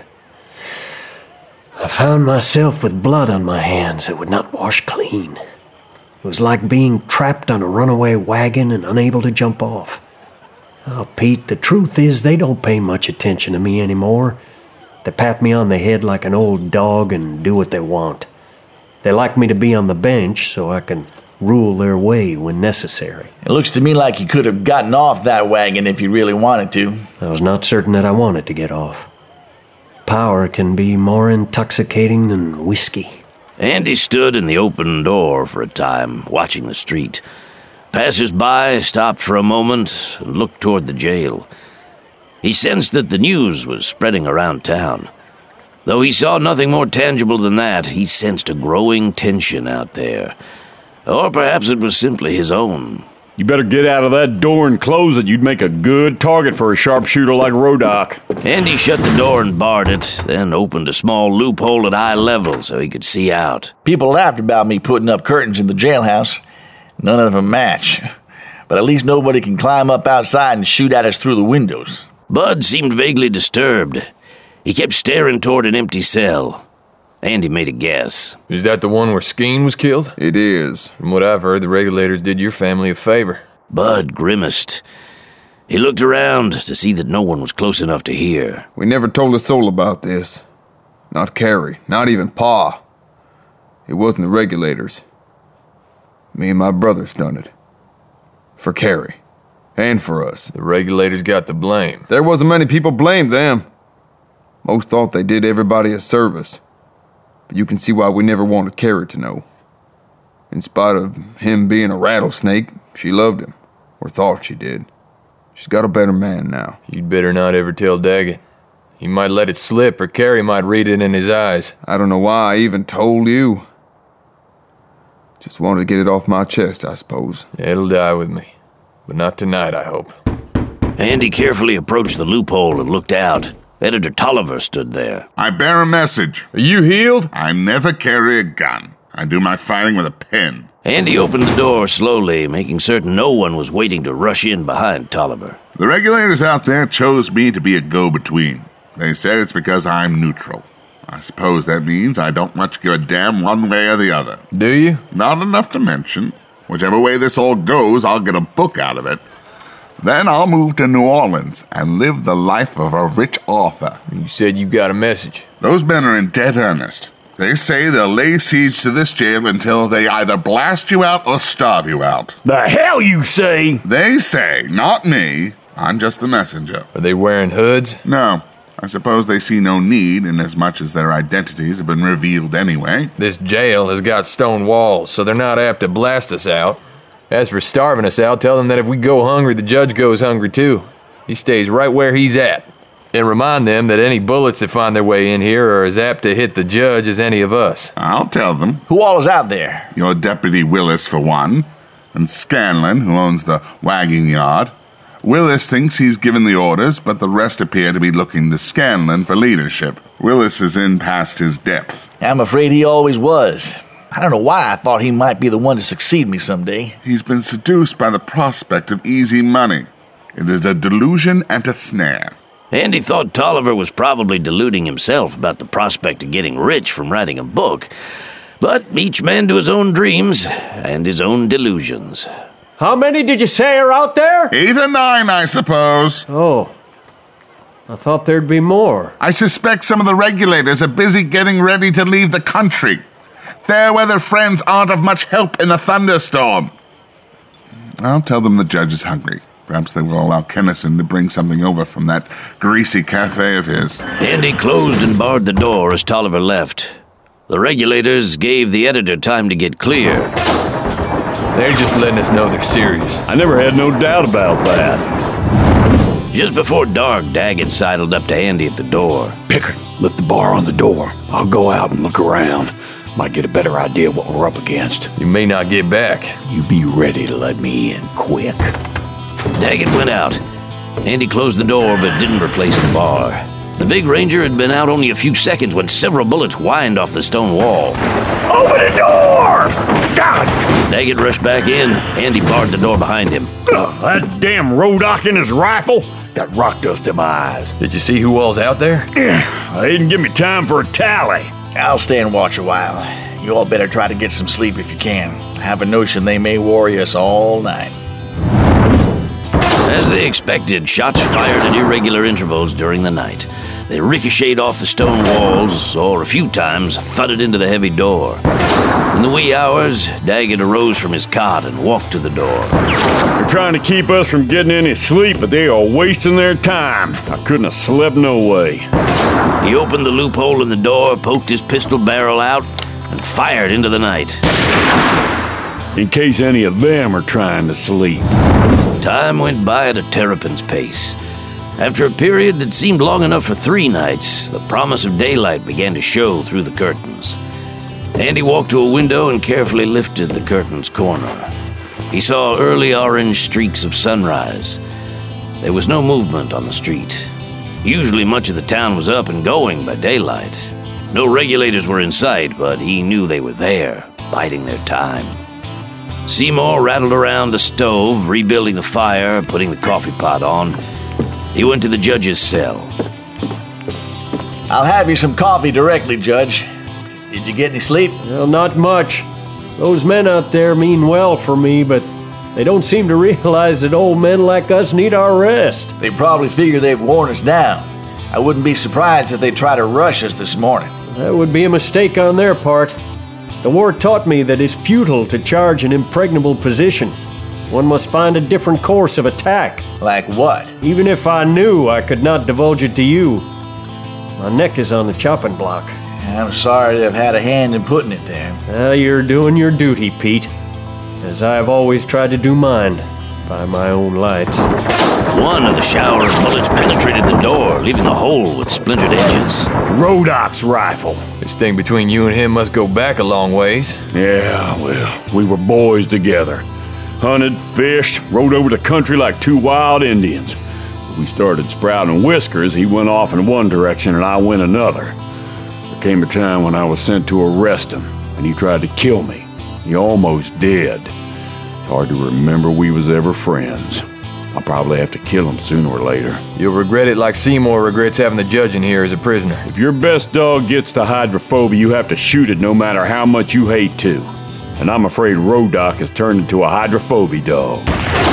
I found myself with blood on my hands that would not wash clean. It was like being trapped on a runaway wagon and unable to jump off. Oh, Pete, the truth is they don't pay much attention to me anymore. They pat me on the head like an old dog and do what they want. They like me to be on the bench so I can rule their way when necessary. It looks to me like you could have gotten off that wagon if you really wanted to. I was not certain that I wanted to get off. Power can be more intoxicating than whiskey. Andy stood in the open door for a time, watching the street. Passers-by stopped for a moment and looked toward the jail. He sensed that the news was spreading around town. Though he saw nothing more tangible than that, he sensed a growing tension out there. Or perhaps it was simply his own. You better get out of that door and close it. You'd make a good target for a sharpshooter like Rodoc. Andy shut the door and barred it, then opened a small loophole at eye level so he could see out. People laughed about me putting up curtains in the jailhouse. None of them match. But at least nobody can climb up outside and shoot at us through the windows. Bud seemed vaguely disturbed. He kept staring toward an empty cell. Andy made a guess. Is that the one where Skeen was killed? It is. From what I've heard, the Regulators did your family a favor. Bud grimaced. He looked around to see that no one was close enough to hear. We never told a soul about this. Not Carrie, not even Pa. It wasn't the Regulators. Me and my brothers done it. For Carrie. And for us. The Regulators got the blame. There wasn't many people blamed them. Most thought they did everybody a service. But you can see why we never wanted Carrie to know. In spite of him being a rattlesnake, she loved him. Or thought she did. She's got a better man now. You'd better not ever tell Daggett. He might let it slip, or Carrie might read it in his eyes. I don't know why I even told you. Just wanted to get it off my chest, I suppose. It'll die with me. But not tonight, I hope. Andy carefully approached the loophole and looked out. Editor Tolliver stood there. I bear a message. Are you healed? I never carry a gun. I do my fighting with a pen. Andy opened the door slowly, making certain no one was waiting to rush in behind Tolliver. The Regulators out there chose me to be a go-between. They said it's because I'm neutral. I suppose that means I don't much give a damn one way or the other. Do you? Not enough to mention. Whichever way this all goes, I'll get a book out of it. Then I'll move to New Orleans and live the life of a rich author. You said you got a message. Those men are in dead earnest. They say they'll lay siege to this jail until they either blast you out or starve you out. The hell you say? They say, not me. I'm just the messenger. Are they wearing hoods? No. I suppose they see no need, inasmuch as their identities have been revealed anyway. This jail has got stone walls, so they're not apt to blast us out. As for starving us out, tell them that if we go hungry, the judge goes hungry too. He stays right where he's at. And remind them that any bullets that find their way in here are as apt to hit the judge as any of us. I'll tell them. Who all is out there? Your Deputy Willis, for one, and Scanlon, who owns the wagon yard. Willis thinks he's given the orders, but the rest appear to be looking to Scanlon for leadership. Willis is in past his depth. I'm afraid he always was. I don't know why I thought he might be the one to succeed me someday. He's been seduced by the prospect of easy money. It is a delusion and a snare. Andy thought Tolliver was probably deluding himself about the prospect of getting rich from writing a book. But each man to his own dreams and his own delusions. How many did you say are out there? 8 or 9, I suppose. Oh, I thought there'd be more. I suspect some of the regulators are busy getting ready to leave the country. Fair weather friends aren't of much help in a thunderstorm. I'll tell them the judge is hungry. Perhaps they will allow Kennison to bring something over from that greasy cafe of his. Andy closed and barred the door as Tolliver left. The regulators gave the editor time to get clear. They're just letting us know they're serious. I never had no doubt about that. Just before dark, Daggett sidled up to Andy at the door. Pickard, lift the bar on the door. I'll go out and look around. Might get a better idea what we're up against. You may not get back. You be ready to let me in quick. Daggett went out. Andy closed the door but didn't replace the bar. The big ranger had been out only a few seconds when several bullets whined off the stone wall. Open the door! God! Daggett rushed back in. Andy barred the door behind him. That damn Rodock and his rifle got rock dust in my eyes. Did you see who all's out there? They didn't give me time for a tally. I'll stay and watch a while. You all better try to get some sleep if you can. I have a notion they may worry us all night. As they expected, shots fired at irregular intervals during the night. They ricocheted off the stone walls, or a few times thudded into the heavy door. In the wee hours, Daggett arose from his cot and walked to the door. They're trying to keep us from getting any sleep, but they are wasting their time. I couldn't have slept no way. He opened the loophole in the door, poked his pistol barrel out, and fired into the night. In case any of them are trying to sleep. Time went by at a terrapin's pace. After a period that seemed long enough for 3 nights, the promise of daylight began to show through the curtains. Andy walked to a window and carefully lifted the curtain's corner. He saw early orange streaks of sunrise. There was no movement on the street. Usually much of the town was up and going by daylight. No regulators were in sight, but he knew they were there, biding their time. Seymour rattled around the stove, rebuilding the fire, putting the coffee pot on. He went to the judge's cell. I'll have you some coffee directly, Judge. Did you get any sleep? Well, not much. Those men out there mean well for me, but they don't seem to realize that old men like us need our rest. They probably figure they've worn us down. I wouldn't be surprised if they try to rush us this morning. That would be a mistake on their part. The war taught me that it's futile to charge an impregnable position. One must find a different course of attack. Like what? Even if I knew, I could not divulge it to you. My neck is on the chopping block. I'm sorry to have had a hand in putting it there. You're doing your duty, Pete. As I've always tried to do mine, by my own light. One of the shower of bullets penetrated the door, leaving a hole with splintered edges. Rodock's rifle. This thing between you and him must go back a long ways. Yeah, well, we were boys together. Hunted, fished, rode over the country like 2 wild Indians. We started sprouting whiskers. He went off in one direction and I went another. There came a time when I was sent to arrest him, and he tried to kill me. He almost did. It's hard to remember we was ever friends. I'll probably have to kill him sooner or later. You'll regret it like Seymour regrets having the judge in here as a prisoner. If your best dog gets to hydrophobia, you have to shoot it no matter how much you hate to. And I'm afraid Rodock has turned into a hydrophobia dog.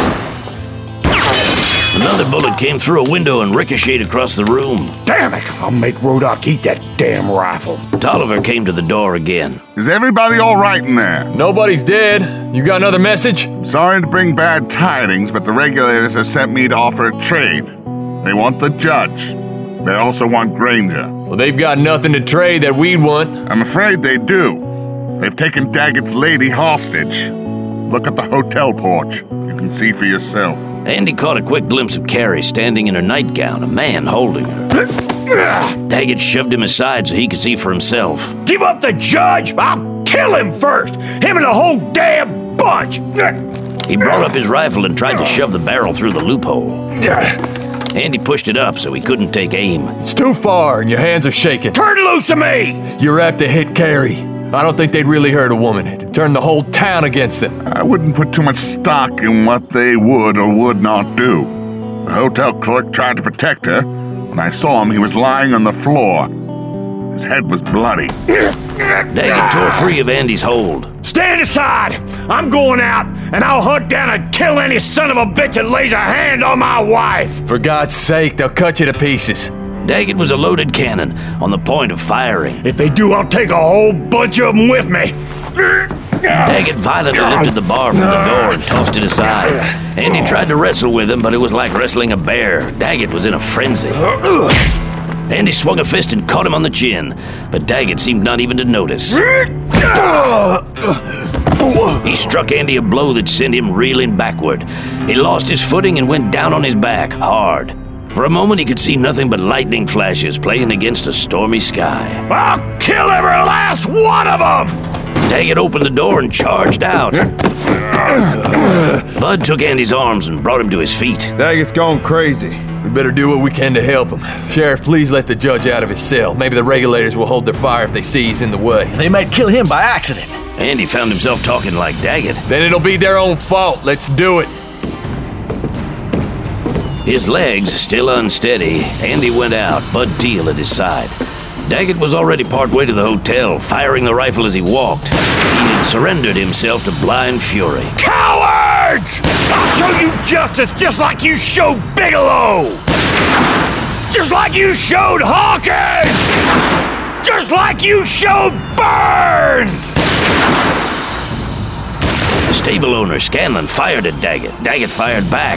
Another bullet came through a window and ricocheted across the room. Damn it! I'll make Rodock eat that damn rifle. Tolliver came to the door again. Is everybody all right in there? Nobody's dead. You got another message? Sorry to bring bad tidings, but the regulators have sent me to offer a trade. They want the judge. They also want Granger. Well, they've got nothing to trade that we'd want. I'm afraid they do. They've taken Daggett's lady hostage. Look at the hotel porch. You can see for yourself. Andy caught a quick glimpse of Carrie standing in her nightgown, a man holding her. Daggett shoved him aside so he could see for himself. Give up the judge! I'll kill him first! Him and the whole damn bunch! He brought up his rifle and tried to shove the barrel through the loophole. Andy pushed it up so he couldn't take aim. It's too far and your hands are shaking. Turn loose of me! You're apt to hit Carrie. I don't think they'd really hurt a woman. It'd turn the whole town against them. I wouldn't put too much stock in what they would or would not do. The hotel clerk tried to protect her. When I saw him, he was lying on the floor. His head was bloody. Daggett tore free of Andy's hold. Stand aside! I'm going out, and I'll hunt down and kill any son of a bitch that lays a hand on my wife! For God's sake, they'll cut you to pieces. Daggett was a loaded cannon, on the point of firing. If they do, I'll take a whole bunch of them with me! Daggett violently lifted the bar from the door and tossed it aside. Andy tried to wrestle with him, but it was like wrestling a bear. Daggett was in a frenzy. Andy swung a fist and caught him on the chin, but Daggett seemed not even to notice. He struck Andy a blow that sent him reeling backward. He lost his footing and went down on his back, hard. For a moment he could see nothing but lightning flashes playing against a stormy sky. I'll kill every last one of them! Daggett opened the door and charged out. Bud took Andy's arms and brought him to his feet. Daggett's gone crazy. We better do what we can to help him. Sheriff, please let the judge out of his cell. Maybe the regulators will hold their fire if they see he's in the way. They might kill him by accident. Andy found himself talking like Daggett. Then it'll be their own fault. Let's do it. His legs still unsteady, Andy went out, Bud Teal at his side. Daggett was already partway to the hotel, firing the rifle as he walked. He had surrendered himself to blind fury. Cowards! I'll show you justice just like you showed Bigelow! Just like you showed Hawkins! Just like you showed Burns! The stable owner, Scanlon, fired at Daggett. Daggett fired back.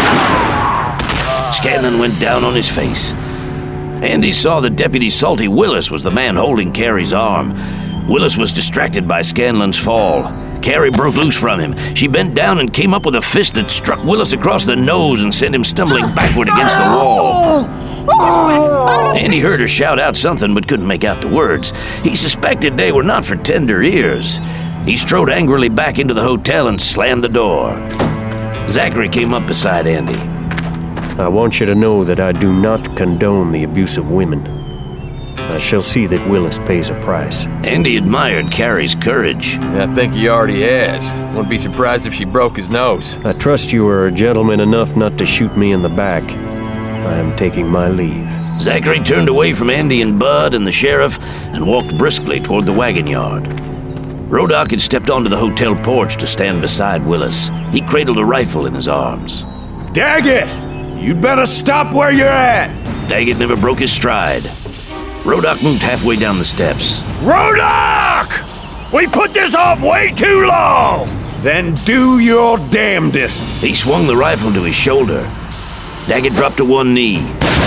Scanlon went down on his face. Andy saw that Deputy Salty Willis was the man holding Carrie's arm. Willis was distracted by Scanlon's fall. Carrie broke loose from him. She bent down and came up with a fist that struck Willis across the nose and sent him stumbling backward against the wall. Andy heard her shout out something but couldn't make out the words. He suspected they were not for tender ears. He strode angrily back into the hotel and slammed the door. Zachary came up beside Andy. I want you to know that I do not condone the abuse of women. I shall see that Willis pays a price. Andy admired Carrie's courage. I think he already has. Wouldn't be surprised if she broke his nose. I trust you are a gentleman enough not to shoot me in the back. I am taking my leave. Zachary turned away from Andy and Bud and the sheriff and walked briskly toward the wagon yard. Rodock had stepped onto the hotel porch to stand beside Willis. He cradled a rifle in his arms. Daggett! You'd better stop where you're at! Daggett never broke his stride. Rodock moved halfway down the steps. Rodock! We put this off way too long! Then do your damnedest! He swung the rifle to his shoulder. Daggett dropped to one knee.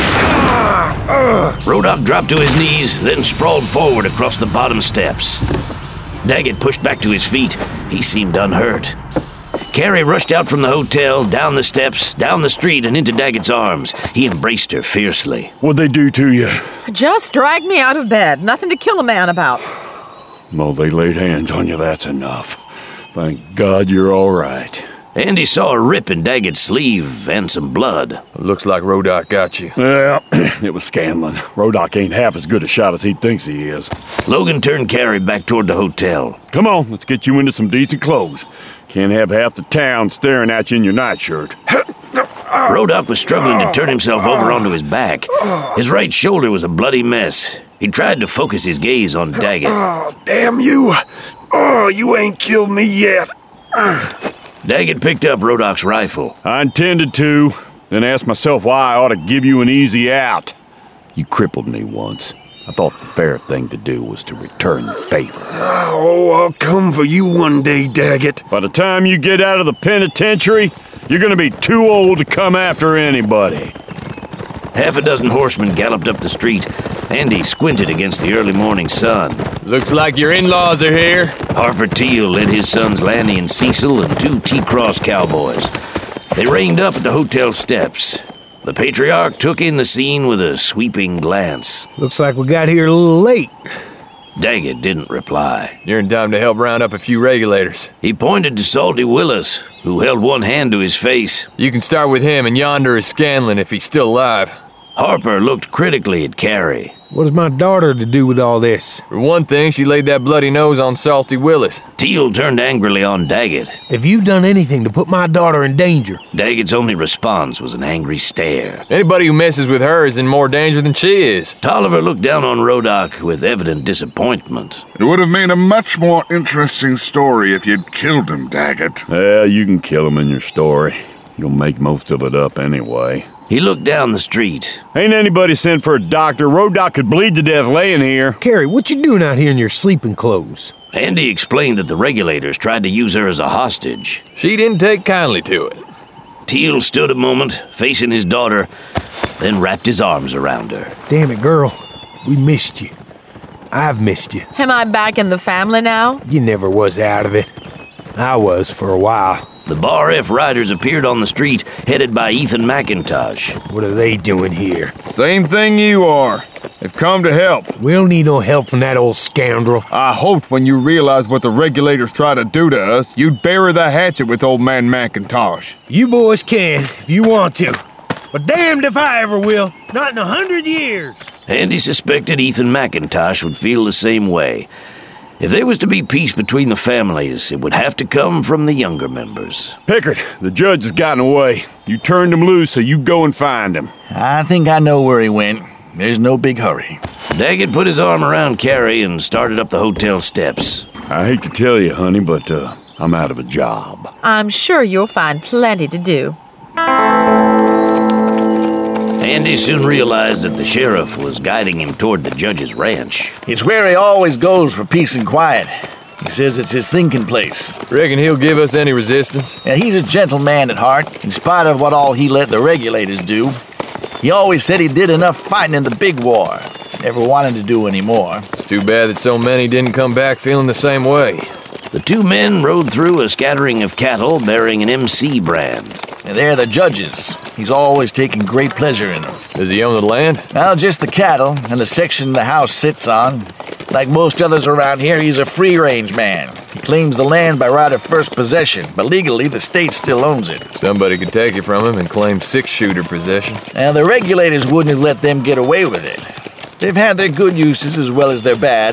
Rodock dropped to his knees, then sprawled forward across the bottom steps. Daggett pushed back to his feet. He seemed unhurt. Carrie rushed out from the hotel, down the steps, down the street, and into Daggett's arms. He embraced her fiercely. What'd they do to you? Just dragged me out of bed. Nothing to kill a man about. Well, they laid hands on you, that's enough. Thank God you're all right. Andy saw a rip in Daggett's sleeve and some blood. Looks like Rodock got you. Well, it was Scanlon. Rodock ain't half as good a shot as he thinks he is. Logan turned Carrie back toward the hotel. Come on, let's get you into some decent clothes. Can't have half the town staring at you in your nightshirt. Rodock was struggling to turn himself over onto his back. His right shoulder was a bloody mess. He tried to focus his gaze on Daggett. Oh, damn you! Oh, you ain't killed me yet. Daggett picked up Rodock's rifle. I intended to, then asked myself why I ought to give you an easy out. You crippled me once. I thought the fair thing to do was to return the favor. Oh, I'll come for you one day, Daggett. By the time you get out of the penitentiary, you're gonna be too old to come after anybody. Half a dozen horsemen galloped up the street. Andy squinted against the early morning sun. Looks like your in-laws are here. Harper Teal led his sons Lanny and Cecil and two T-Cross cowboys. They reined up at the hotel steps. The patriarch took in the scene with a sweeping glance. Looks like we got here a little late. Daggett didn't reply. You're in time to help round up a few regulators. He pointed to Salty Willis, who held one hand to his face. You can start with him, and yonder is Scanlon if he's still alive. Harper looked critically at Carrie. What has my daughter to do with all this? For one thing, she laid that bloody nose on Salty Willis. Teal turned angrily on Daggett. Have you done anything to put my daughter in danger? Daggett's only response was an angry stare. Anybody who messes with her is in more danger than she is. Tolliver looked down on Rodock with evident disappointment. It would have made a much more interesting story if you'd killed him, Daggett. Well, you can kill him in your story. You'll make most of it up anyway. He looked down the street. Ain't anybody sent for a doctor. Rodock could bleed to death laying here. Carrie, what you doing out here in your sleeping clothes? Andy explained that the regulators tried to use her as a hostage. She didn't take kindly to it. Teal stood a moment, facing his daughter, then wrapped his arms around her. Damn it, girl. We missed you. I've missed you. Am I back in the family now? You never was out of it. I was for a while. The Bar F riders appeared on the street, headed by Ethan McIntosh. What are they doing here? Same thing you are. They've come to help. We don't need no help from that old scoundrel. I hoped when you realized what the regulators try to do to us, you'd bury the hatchet with old man McIntosh. You boys can, if you want to. But damned if I ever will. Not in 100 years. Andy suspected Ethan McIntosh would feel the same way. If there was to be peace between the families, it would have to come from the younger members. Pickard, the judge has gotten away. You turned him loose, so you go and find him. I think I know where he went. There's no big hurry. Daggett put his arm around Carrie and started up the hotel steps. I hate to tell you, honey, but I'm out of a job. I'm sure you'll find plenty to do. Andy soon realized that the sheriff was guiding him toward the judge's ranch. It's where he always goes for peace and quiet. He says it's his thinking place. Reckon he'll give us any resistance? Yeah, he's a gentleman at heart, in spite of what all he let the regulators do. He always said he did enough fighting in the big war. Never wanted to do any more. Too bad that so many didn't come back feeling the same way. The two men rode through a scattering of cattle bearing an MC brand. And they're the judges. He's always taking great pleasure in them. Does he own the land? Well, just the cattle and the section the house sits on. Like most others around here, he's a free-range man. He claims the land by right of first possession, but legally the state still owns it. Somebody could take it from him and claim six-shooter possession. And the regulators wouldn't have let them get away with it. They've had their good uses as well as their bad.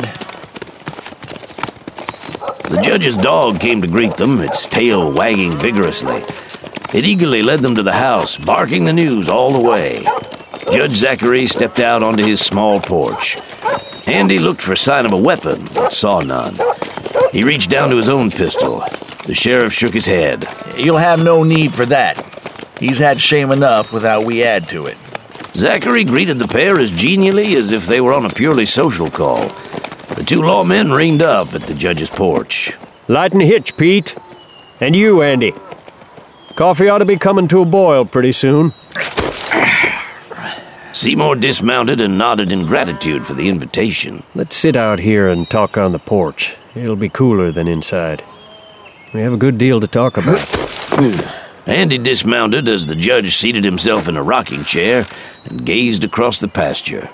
The judge's dog came to greet them, its tail wagging vigorously. It eagerly led them to the house, barking the news all the way. Judge Zachary stepped out onto his small porch. Andy looked for sign of a weapon, but saw none. He reached down to his own pistol. The sheriff shook his head. You'll have no need for that. He's had shame enough without we add to it. Zachary greeted the pair as genially as if they were on a purely social call. The two lawmen reined up at the judge's porch. Lighten the hitch, Pete. And you, Andy. Coffee ought to be coming to a boil pretty soon. Seymour dismounted and nodded in gratitude for the invitation. Let's sit out here and talk on the porch. It'll be cooler than inside. We have a good deal to talk about. Andy dismounted as the judge seated himself in a rocking chair and gazed across the pasture.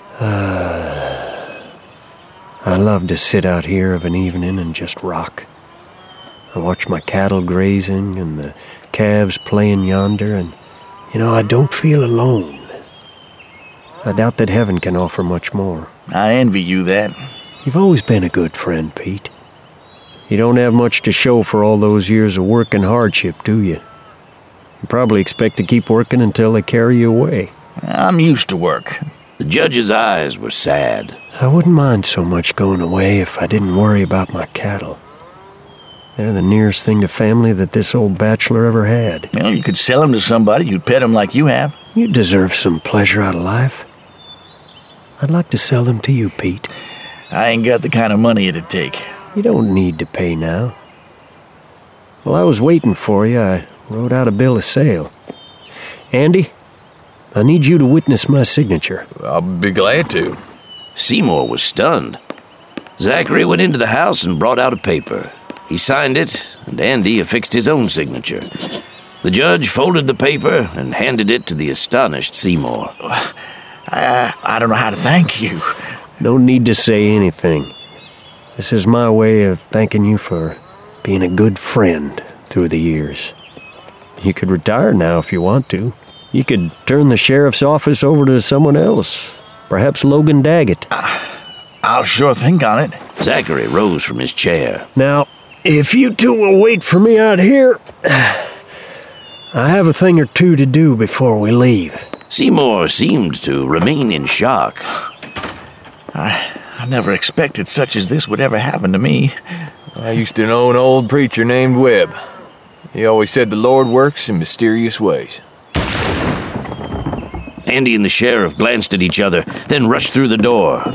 I love to sit out here of an evening and just rock. I watch my cattle grazing and the calves playing yonder, and, I don't feel alone. I doubt that heaven can offer much more. I envy you that. You've always been a good friend, Pete. You don't have much to show for all those years of work and hardship, do you? You probably expect to keep working until they carry you away. I'm used to work. The judge's eyes were sad. I wouldn't mind so much going away if I didn't worry about my cattle. They're the nearest thing to family that this old bachelor ever had. Well, you could sell them to somebody who'd pet them like you have. You deserve some pleasure out of life. I'd like to sell them to you, Pete. I ain't got the kind of money it'd take. You don't need to pay now. While I was waiting for you, I wrote out a bill of sale. Andy, I need you to witness my signature. I'll be glad to. Seymour was stunned. Zachary went into the house and brought out a paper. He signed it, and Andy affixed his own signature. The judge folded the paper and handed it to the astonished Seymour. I don't know how to thank you. No need to say anything. This is my way of thanking you for being a good friend through the years. You could retire now if you want to. You could turn the sheriff's office over to someone else. Perhaps Logan Daggett. I'll sure think on it. Zachary rose from his chair. Now, if you two will wait for me out here, I have a thing or two to do before we leave. Seymour seemed to remain in shock. I never expected such as this would ever happen to me. I used to know an old preacher named Webb. He always said the Lord works in mysterious ways. Andy and the sheriff glanced at each other, then rushed through the door.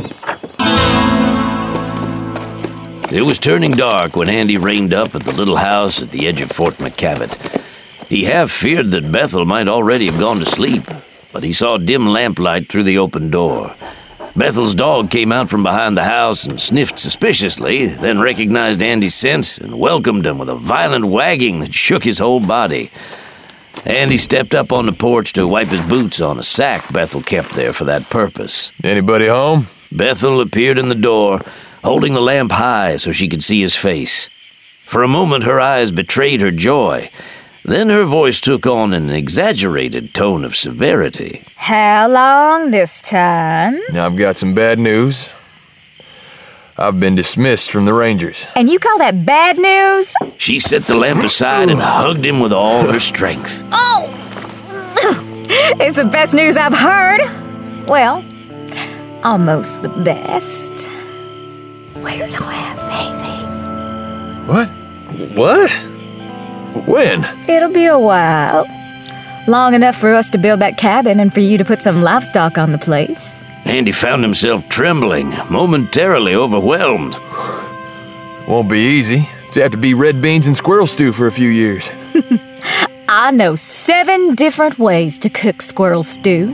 It was turning dark when Andy reined up at the little house at the edge of Fort McCavitt. He half feared that Bethel might already have gone to sleep, but he saw dim lamplight through the open door. Bethel's dog came out from behind the house and sniffed suspiciously, then recognized Andy's scent and welcomed him with a violent wagging that shook his whole body. Andy stepped up on the porch to wipe his boots on a sack Bethel kept there for that purpose. Anybody home? Bethel appeared in the door, holding the lamp high so she could see his face. For a moment her eyes betrayed her joy. Then her voice took on an exaggerated tone of severity. How long this time? Now I've got some bad news. I've been dismissed from the Rangers. And you call that bad news? She set the lamp aside and hugged him with all her strength. Oh! It's the best news I've heard. Well, almost the best. Where y'all at, baby? What? When? It'll be a while. Long enough for us to build that cabin and for you to put some livestock on the place. Andy found himself trembling, momentarily overwhelmed. Won't be easy. It's have to be red beans and squirrel stew for a few years. I know 7 different ways to cook squirrel stew.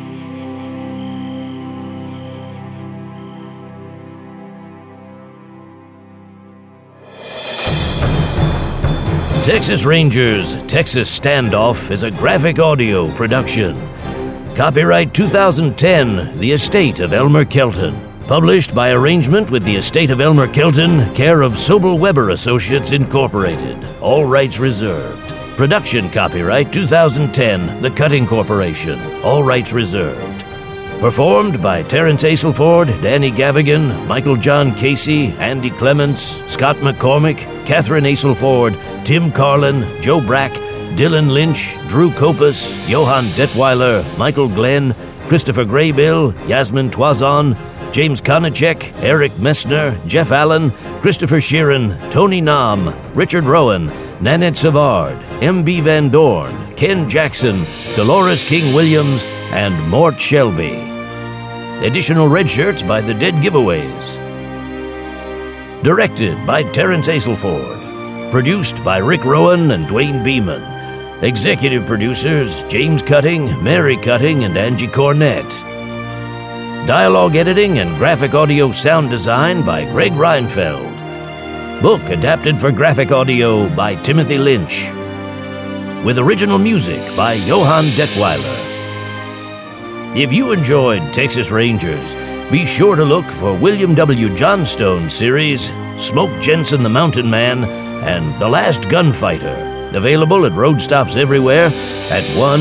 Texas Rangers Texas Standoff is a graphic audio production. Copyright 2010, The Estate of Elmer Kelton. Published by arrangement with The Estate of Elmer Kelton, care of Sobel Weber Associates Incorporated. All rights reserved. Production copyright 2010, The Cutting Corporation. All rights reserved. Performed by Terrence Aselford, Danny Gavigan, Michael John Casey, Andy Clements, Scott McCormick, Catherine Aselford, Tim Carlin, Joe Brack, Dylan Lynch, Drew Kopus, Johann Detweiler, Michael Glenn, Christopher Graybill, Yasmin Toison, James Konachek, Eric Messner, Jeff Allen, Christopher Sheeran, Tony Nam, Richard Rowan, Nanette Savard, M.B. Van Dorn, Ken Jackson, Dolores King Williams, and Mort Shelby. Additional red shirts by The Dead Giveaways. Directed by Terrence Aselford. Produced by Rick Rowan and Dwayne Beeman. Executive producers James Cutting, Mary Cutting, and Angie Cornett. Dialogue editing and graphic audio sound design by Greg Reinfeld. Book adapted for graphic audio by Timothy Lynch. With original music by Johann Detweiler. If you enjoyed Texas Rangers, be sure to look for William W. Johnstone's series, Smoke Jensen the Mountain Man, and The Last Gunfighter. Available at road stops everywhere at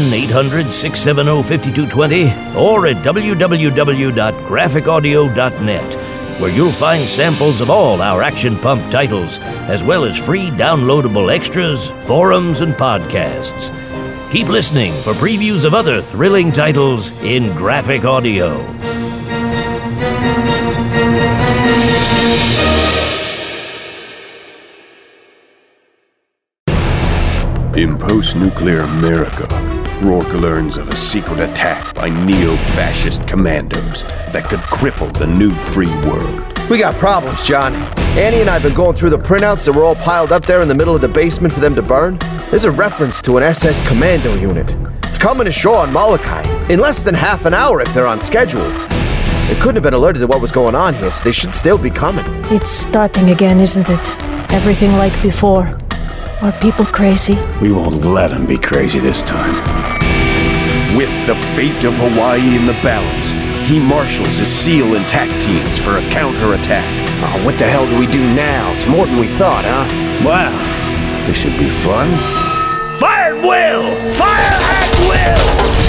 1-800-670-5220 or at www.graphicaudio.net, where you'll find samples of all our Action Pump titles, as well as free downloadable extras, forums, and podcasts. Keep listening for previews of other thrilling titles in graphic audio. In post-nuclear America, Rourke learns of a secret attack by neo-fascist commandos that could cripple the new free world. We got problems, John. Annie and I have been going through the printouts that were all piled up there in the middle of the basement for them to burn. There's a reference to an SS commando unit. It's coming ashore on Molokai in less than half an hour if they're on schedule. They couldn't have been alerted to what was going on here, so they should still be coming. It's starting again, isn't it? Everything like before. Are people crazy? We won't let them be crazy this time. With the fate of Hawaii in the balance, he marshals his SEAL and TAC teams for a counterattack. Oh, what the hell do we do now? It's more than we thought, huh? Wow, this should be fun. Fire will! Fire at will!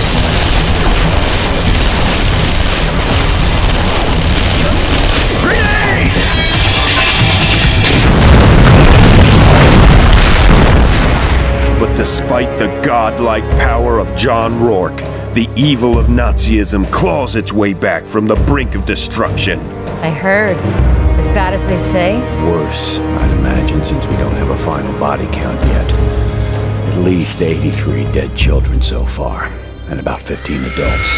Grenade! But despite the godlike power of John Rourke, the evil of Nazism claws its way back from the brink of destruction. I heard. As bad as they say? Worse, I'd imagine, since we don't have a final body count yet. At least 83 dead children so far, and about 15 adults.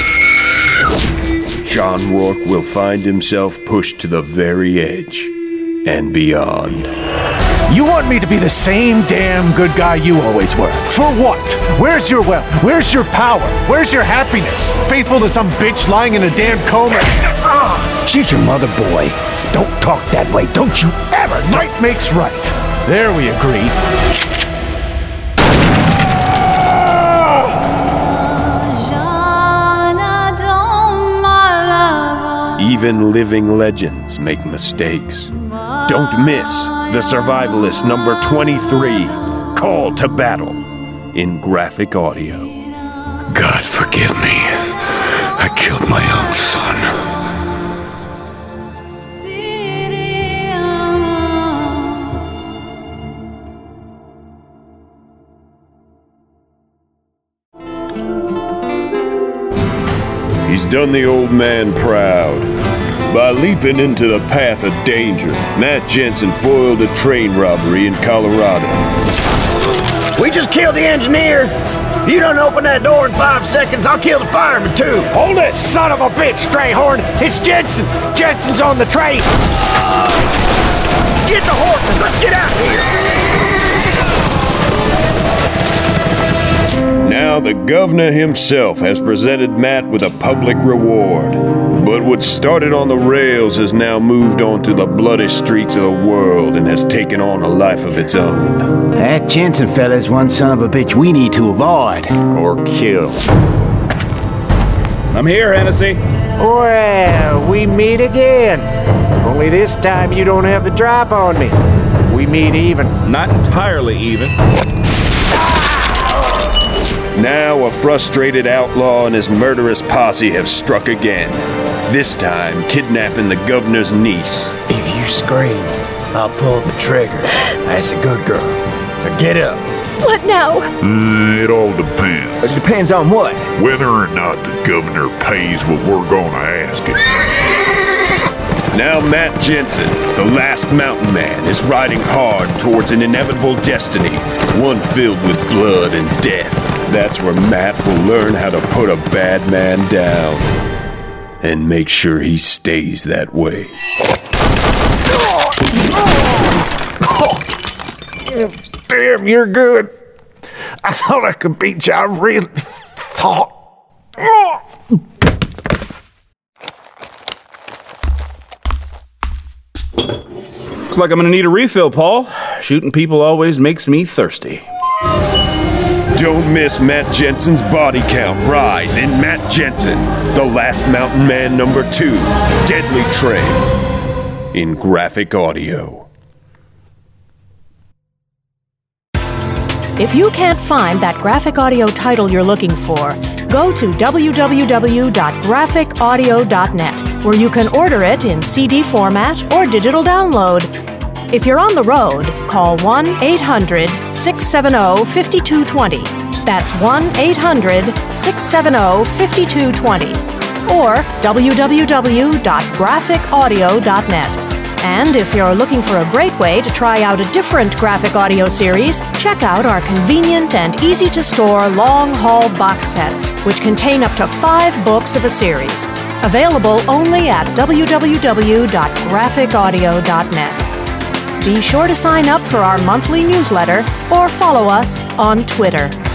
John Rourke will find himself pushed to the very edge and beyond. You want me to be the same damn good guy you always were? For what? Where's your wealth? Where's your power? Where's your happiness? Faithful to some bitch lying in a damn coma? She's your mother, boy. Don't talk that way. Don't you ever. Right makes right. There we agree. Even living legends make mistakes. Don't miss The Survivalist number 23, Call to Battle, in graphic audio. God forgive me. I killed my own son. He's done the old man proud. By leaping into the path of danger, Matt Jensen foiled a train robbery in Colorado. We just killed the engineer. You don't open that door in 5 seconds, I'll kill the fireman too. Hold it, son of a bitch, Strayhorn! It's Jensen! Jensen's on the train! Get the horses, let's get out of here! Now the governor himself has presented Matt with a public reward. But what started on the rails has now moved on to the bloody streets of the world and has taken on a life of its own. That Jensen fella's one son of a bitch we need to avoid. Or kill. I'm here, Hennessy. Well, we meet again. Only this time you don't have the drop on me. We meet even. Not entirely even. Now a frustrated outlaw and his murderous posse have struck again. This time, kidnapping the governor's niece. If you scream, I'll pull the trigger. That's a good girl. Now get up. What now? It all depends. It depends on what? Whether or not the governor pays what we're gonna ask him. Now Matt Jensen, the last mountain man, is riding hard towards an inevitable destiny, one filled with blood and death. That's where Matt will learn how to put a bad man down. And make sure he stays that way. Damn, you're good. I thought I could beat you. I really thought. Looks like I'm gonna need a refill, Paul. Shooting people always makes me thirsty. Don't miss Matt Jensen's body count rise in Matt Jensen, The Last Mountain Man number 2, Deadly Trail, in graphic audio. If you can't find that graphic audio title you're looking for, go to www.graphicaudio.net, where you can order it in CD format or digital download. If you're on the road, call 1-800-670-5220. That's 1-800-670-5220. Or www.graphicaudio.net. And if you're looking for a great way to try out a different graphic audio series, check out our convenient and easy-to-store long-haul box sets, which contain up to 5 books of a series. Available only at www.graphicaudio.net. Be sure to sign up for our monthly newsletter or follow us on Twitter.